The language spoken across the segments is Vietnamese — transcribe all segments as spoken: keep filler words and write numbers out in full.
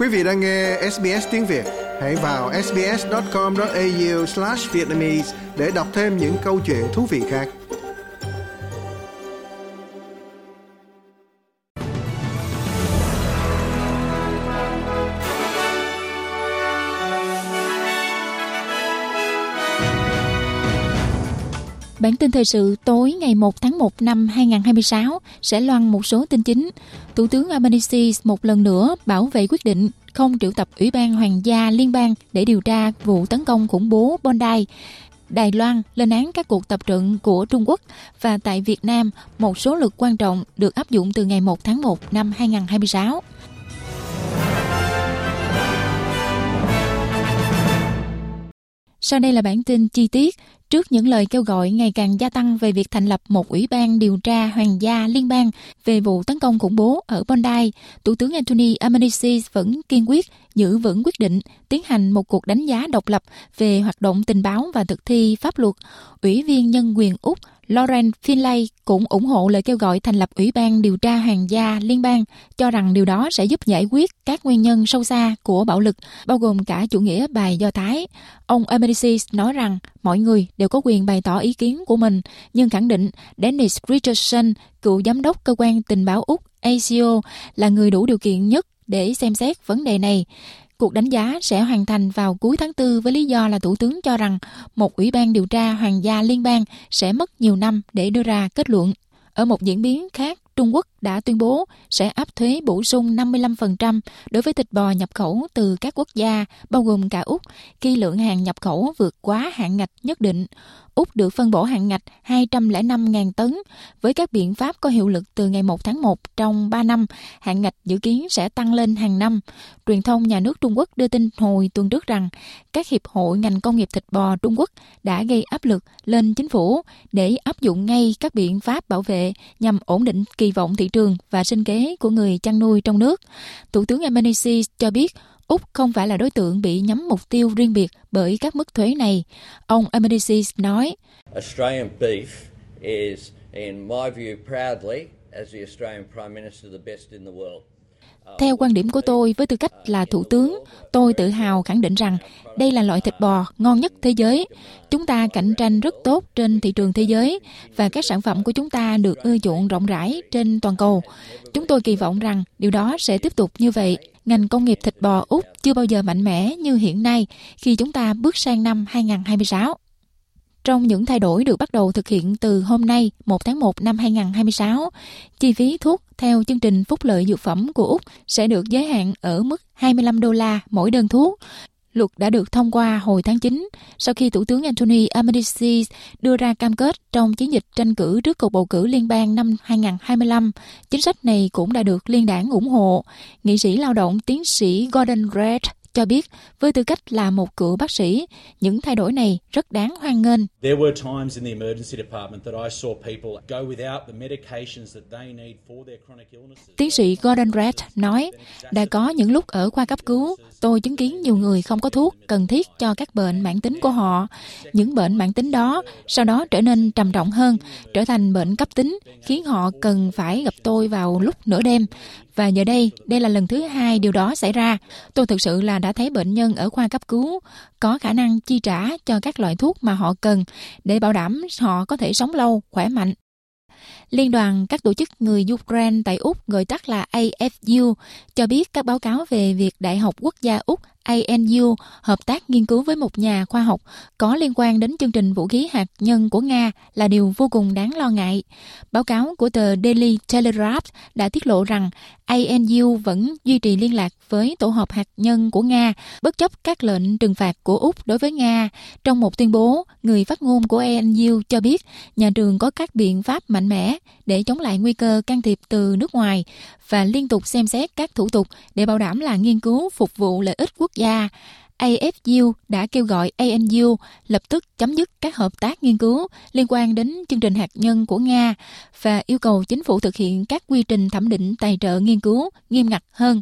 Quý vị đang nghe ét bê ét tiếng Việt. Hãy vào ét bê ét chấm com chấm a u slash vietnamese để đọc thêm những câu chuyện thú vị khác. Bản tin thời sự tối ngày một tháng một năm hai nghìn không trăm hai mươi sáu sẽ loan một số tin chính. Thủ tướng Albanese một lần nữa bảo vệ quyết định không triệu tập Ủy ban Hoàng gia Liên bang để điều tra vụ tấn công khủng bố Bondi. Đài Loan lên án các cuộc tập trận của Trung Quốc, và tại Việt Nam, một số luật quan trọng được áp dụng từ ngày một tháng một năm hai nghìn không trăm hai mươi sáu. Sau đây là bản tin chi tiết. Trước những lời kêu gọi ngày càng gia tăng về việc thành lập một ủy ban điều tra Hoàng gia Liên bang về vụ tấn công khủng bố ở Bondi, Thủ tướng Anthony Albanese vẫn kiên quyết giữ vững quyết định tiến hành một cuộc đánh giá độc lập về hoạt động tình báo và thực thi pháp luật. Ủy viên nhân quyền Úc Lauren Finlay cũng ủng hộ lời kêu gọi thành lập Ủy ban điều tra Hoàng gia Liên bang, cho rằng điều đó sẽ giúp giải quyết các nguyên nhân sâu xa của bạo lực, bao gồm cả chủ nghĩa bài Do Thái. Ông Albanese nói rằng mọi người đều có quyền bày tỏ ý kiến của mình, nhưng khẳng định Dennis Richardson, cựu giám đốc cơ quan tình báo Úc A C O, là người đủ điều kiện nhất để xem xét vấn đề này. Cuộc đánh giá sẽ hoàn thành vào cuối tháng tư với lý do là Thủ tướng cho rằng một ủy ban điều tra Hoàng gia Liên bang sẽ mất nhiều năm để đưa ra kết luận. Ở một diễn biến khác, Trung Quốc đã tuyên bố sẽ áp thuế bổ sung năm mươi lăm phần trăm đối với thịt bò nhập khẩu từ các quốc gia, bao gồm cả Úc, khi lượng hàng nhập khẩu vượt quá hạn ngạch nhất định. Úc được phân bổ hạn ngạch hai trăm lẻ năm nghìn tấn. Với các biện pháp có hiệu lực từ ngày một tháng một trong ba năm, hạn ngạch dự kiến sẽ tăng lên hàng năm. Truyền thông nhà nước Trung Quốc đưa tin hồi tuần trước rằng các hiệp hội ngành công nghiệp thịt bò Trung Quốc đã gây áp lực lên chính phủ để áp dụng ngay các biện pháp bảo vệ nhằm ổn định kỳ vọng thị trường và sinh kế của người chăn nuôi trong nước. Thủ tướng Albanese cho biết Úc không phải là đối tượng bị nhắm mục tiêu riêng biệt bởi các mức thuế này. Ông Albanese nói, Australian beef is, in my view, proudly, as the Australian Prime Minister, the best in the world. Theo quan điểm của tôi, với tư cách là thủ tướng, tôi tự hào khẳng định rằng đây là loại thịt bò ngon nhất thế giới. Chúng ta cạnh tranh rất tốt trên thị trường thế giới và các sản phẩm của chúng ta được ưa chuộng rộng rãi trên toàn cầu. Chúng tôi kỳ vọng rằng điều đó sẽ tiếp tục như vậy. Ngành công nghiệp thịt bò Úc chưa bao giờ mạnh mẽ như hiện nay khi chúng ta bước sang năm hai nghìn không trăm hai mươi sáu. Trong những thay đổi được bắt đầu thực hiện từ hôm nay, một tháng một năm hai nghìn không trăm hai mươi sáu, chi phí thuốc theo chương trình phúc lợi dược phẩm của Úc sẽ được giới hạn ở mức hai mươi lăm đô la mỗi đơn thuốc. Luật đã được thông qua hồi tháng chín, sau khi Thủ tướng Anthony Albanese đưa ra cam kết trong chiến dịch tranh cử trước cuộc bầu cử liên bang năm hai nghìn không trăm hai mươi lăm. Chính sách này cũng đã được liên đảng ủng hộ. Nghị sĩ lao động tiến sĩ Gordon Red cho biết, với tư cách là một cựu bác sĩ, những thay đổi này rất đáng hoan nghênh. Tiến sĩ Gordon Red nói, đã có những lúc ở khoa cấp cứu, tôi chứng kiến nhiều người không có thuốc cần thiết cho các bệnh mãn tính của họ. Những bệnh mãn tính đó sau đó trở nên trầm trọng hơn, trở thành bệnh cấp tính, khiến họ cần phải gặp tôi vào lúc nửa đêm. Và giờ đây, đây là lần thứ hai điều đó xảy ra. Tôi thực sự là đã thấy bệnh nhân ở khoa cấp cứu có khả năng chi trả cho các loại thuốc mà họ cần để bảo đảm họ có thể sống lâu, khỏe mạnh. Liên đoàn các tổ chức người Ukraine tại Úc, gọi tắt là A F U, cho biết các báo cáo về việc Đại học Quốc gia Úc A N U hợp tác nghiên cứu với một nhà khoa học có liên quan đến chương trình vũ khí hạt nhân của Nga là điều vô cùng đáng lo ngại. Báo cáo của tờ Daily Telegraph đã tiết lộ rằng A N U vẫn duy trì liên lạc với tổ hợp hạt nhân của Nga, bất chấp các lệnh trừng phạt của Úc đối với Nga. Trong một tuyên bố, người phát ngôn của A N U cho biết nhà trường có các biện pháp mạnh mẽ để chống lại nguy cơ can thiệp từ nước ngoài và liên tục xem xét các thủ tục để bảo đảm là nghiên cứu phục vụ lợi ích quốc gia. A F U đã kêu gọi A N U lập tức chấm dứt các hợp tác nghiên cứu liên quan đến chương trình hạt nhân của Nga và yêu cầu chính phủ thực hiện các quy trình thẩm định tài trợ nghiên cứu nghiêm ngặt hơn.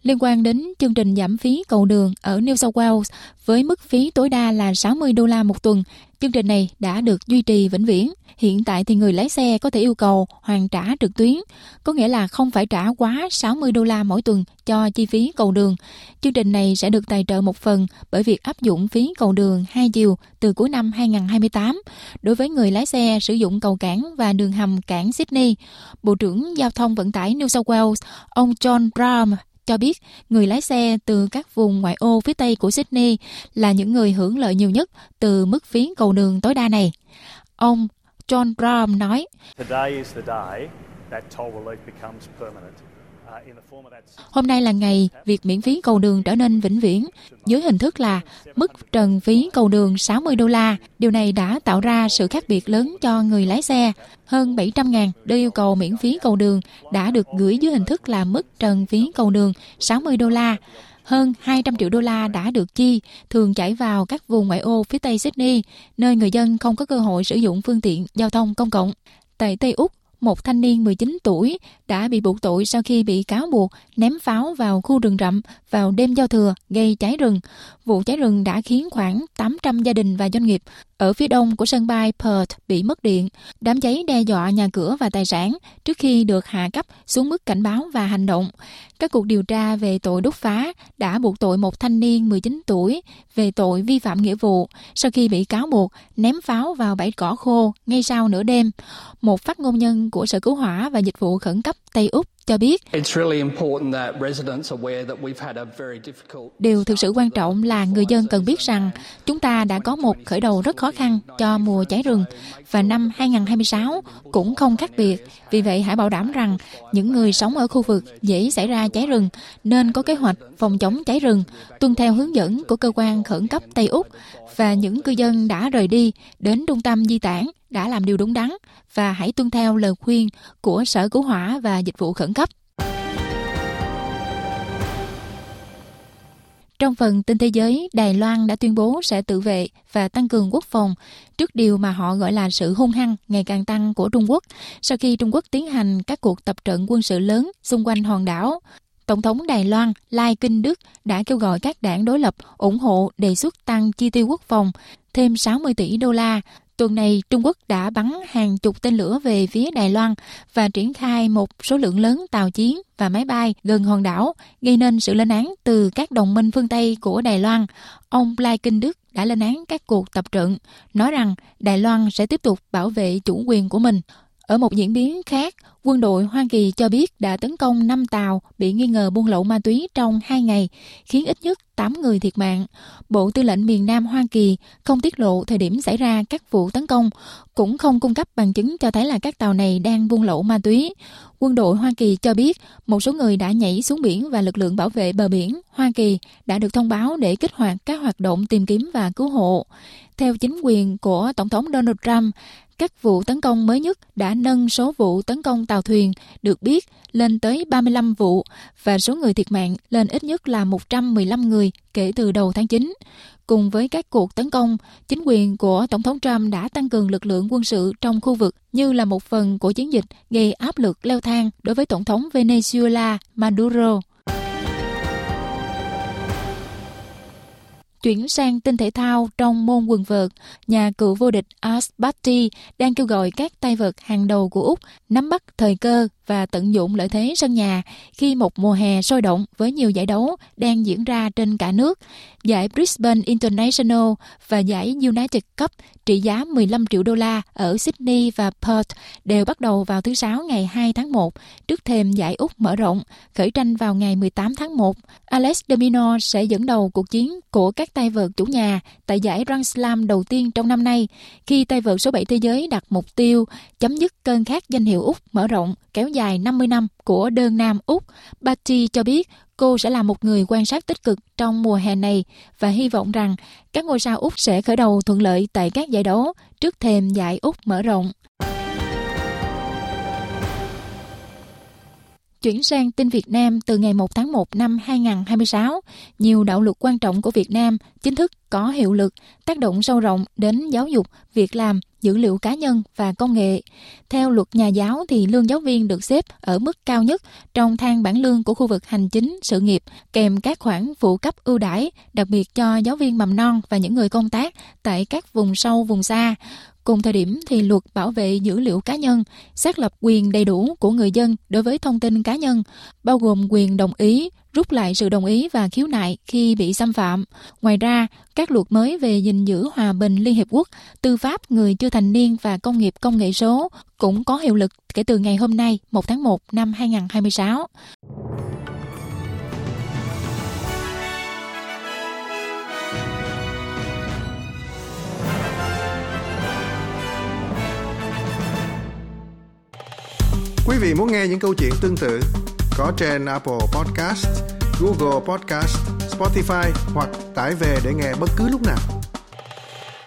Liên quan đến chương trình giảm phí cầu đường ở New South Wales với mức phí tối đa là sáu mươi đô la một tuần, chương trình này đã được duy trì vĩnh viễn. Hiện tại thì người lái xe có thể yêu cầu hoàn trả trực tuyến, có nghĩa là không phải trả quá sáu mươi đô la mỗi tuần cho chi phí cầu đường. Chương trình này sẽ được tài trợ một phần bởi việc áp dụng phí cầu đường hai chiều từ cuối năm hai không hai tám đối với người lái xe sử dụng cầu cảng và đường hầm cảng Sydney. Bộ trưởng Giao thông Vận tải New South Wales, ông John Brown, cho biết người lái xe từ các vùng ngoại ô phía Tây của Sydney là những người hưởng lợi nhiều nhất từ mức phí cầu đường tối đa này. Ông John Brown nói, hôm nay là ngày việc miễn phí cầu đường trở nên vĩnh viễn dưới hình thức là mức trần phí cầu đường sáu mươi đô la. Điều này đã tạo ra sự khác biệt lớn cho người lái xe. Hơn bảy trăm ngàn đơn yêu cầu miễn phí cầu đường đã được gửi dưới hình thức là mức trần phí cầu đường sáu mươi đô la. Hơn hai trăm triệu đô la đã được chi, thường chảy vào các vùng ngoại ô phía Tây Sydney, nơi người dân không có cơ hội sử dụng phương tiện giao thông công cộng. Tại Tây Úc, một thanh niên mười chín tuổi đã bị buộc tội sau khi bị cáo buộc ném pháo vào khu rừng rậm vào đêm giao thừa gây cháy rừng. Vụ cháy rừng đã khiến khoảng tám trăm gia đình và doanh nghiệp ở phía đông của sân bay Perth bị mất điện. Đám cháy đe dọa nhà cửa và tài sản trước khi được hạ cấp xuống mức cảnh báo và hành động. Các cuộc điều tra về tội đốt phá đã buộc tội một thanh niên mười chín tuổi về tội vi phạm nghĩa vụ sau khi bị cáo buộc ném pháo vào bãi cỏ khô ngay sau nửa đêm. Một phát ngôn nhân của Sở Cứu hỏa và Dịch vụ Khẩn cấp Tây Úc cho biết, điều thực sự quan trọng là người dân cần biết rằng chúng ta đã có một khởi đầu rất khó khăn cho mùa cháy rừng và năm hai không hai sáu cũng không khác biệt. Vì vậy hãy bảo đảm rằng những người sống ở khu vực dễ xảy ra cháy rừng nên có kế hoạch phòng chống cháy rừng, tuân theo hướng dẫn của cơ quan khẩn cấp Tây Úc, và những cư dân đã rời đi đến trung tâm di tản đã làm điều đúng đắn, và hãy tuân theo lời khuyên của Sở Cứu hỏa và Dịch vụ Khẩn cấp. Trong phần tin thế giới, Đài Loan đã tuyên bố sẽ tự vệ và tăng cường quốc phòng trước điều mà họ gọi là sự hung hăng ngày càng tăng của Trung Quốc sau khi Trung Quốc tiến hành các cuộc tập trận quân sự lớn xung quanh hòn đảo. Tổng thống Đài Loan Lai Kinh-đức đã kêu gọi các đảng đối lập ủng hộ đề xuất tăng chi tiêu quốc phòng thêm sáu mươi tỷ đô la. Tuần này, Trung Quốc đã bắn hàng chục tên lửa về phía Đài Loan và triển khai một số lượng lớn tàu chiến và máy bay gần hòn đảo, gây nên sự lên án từ các đồng minh phương Tây của Đài Loan. Ông Lai Kinh-đức đã lên án các cuộc tập trận, nói rằng Đài Loan sẽ tiếp tục bảo vệ chủ quyền của mình. Ở một diễn biến khác, quân đội Hoa Kỳ cho biết đã tấn công năm tàu bị nghi ngờ buôn lậu ma túy trong hai ngày, khiến ít nhất tám người thiệt mạng. Bộ Tư lệnh miền Nam Hoa Kỳ không tiết lộ thời điểm xảy ra các vụ tấn công, cũng không cung cấp bằng chứng cho thấy là các tàu này đang buôn lậu ma túy. Quân đội Hoa Kỳ cho biết một số người đã nhảy xuống biển và lực lượng bảo vệ bờ biển Hoa Kỳ đã được thông báo để kích hoạt các hoạt động tìm kiếm và cứu hộ. Theo chính quyền của Tổng thống Donald Trump, các vụ tấn công mới nhất đã nâng số vụ tấn công tàu thuyền được biết lên tới ba mươi lăm vụ và số người thiệt mạng lên ít nhất là một trăm mười lăm người kể từ đầu tháng chín. Cùng với các cuộc tấn công, chính quyền của Tổng thống Trump đã tăng cường lực lượng quân sự trong khu vực như là một phần của chiến dịch gây áp lực leo thang đối với Tổng thống Venezuela Maduro. Chuyển sang tin thể thao trong môn quần vợt, nhà cựu vô địch Ash Barty đang kêu gọi các tay vợt hàng đầu của Úc nắm bắt thời cơ và tận dụng lợi thế sân nhà khi một mùa hè sôi động với nhiều giải đấu đang diễn ra trên cả nước. Giải Brisbane International và giải United Cup trị giá mười lăm triệu đô la ở Sydney và Perth đều bắt đầu vào thứ Sáu ngày hai tháng một, trước thềm giải Úc mở rộng, khởi tranh vào ngày mười tám tháng một. Alex de Minaur sẽ dẫn đầu cuộc chiến của các tay vợt chủ nhà tại giải Grand Slam đầu tiên trong năm nay, khi tay vợt số bảy thế giới đặt mục tiêu chấm dứt cơn khát danh hiệu Úc mở rộng kéo dài năm mươi năm của đơn nam Úc. Barty cho biết cô sẽ là một người quan sát tích cực trong mùa hè này và hy vọng rằng các ngôi sao Úc sẽ khởi đầu thuận lợi tại các giải đấu trước thềm giải Úc mở rộng. Chuyển sang tin Việt Nam, từ ngày một tháng một năm hai nghìn không trăm hai mươi sáu, nhiều đạo luật quan trọng của Việt Nam chính thức có hiệu lực, tác động sâu rộng đến giáo dục, việc làm, dữ liệu cá nhân và công nghệ. Theo luật nhà giáo thì lương giáo viên được xếp ở mức cao nhất trong thang bảng lương của khu vực hành chính, sự nghiệp, kèm các khoản phụ cấp ưu đãi, đặc biệt cho giáo viên mầm non và những người công tác tại các vùng sâu, vùng xa. Cùng thời điểm thì luật bảo vệ dữ liệu cá nhân, xác lập quyền đầy đủ của người dân đối với thông tin cá nhân, bao gồm quyền đồng ý, rút lại sự đồng ý và khiếu nại khi bị xâm phạm. Ngoài ra, các luật mới về gìn giữ hòa bình Liên Hiệp Quốc, tư pháp người chưa thành niên và công nghiệp công nghệ số cũng có hiệu lực kể từ ngày hôm nay, một tháng một năm hai nghìn không trăm hai mươi sáu. Quý vị muốn nghe những câu chuyện tương tự có trên Apple Podcast, Google Podcast, Spotify hoặc tải về để nghe bất cứ lúc nào.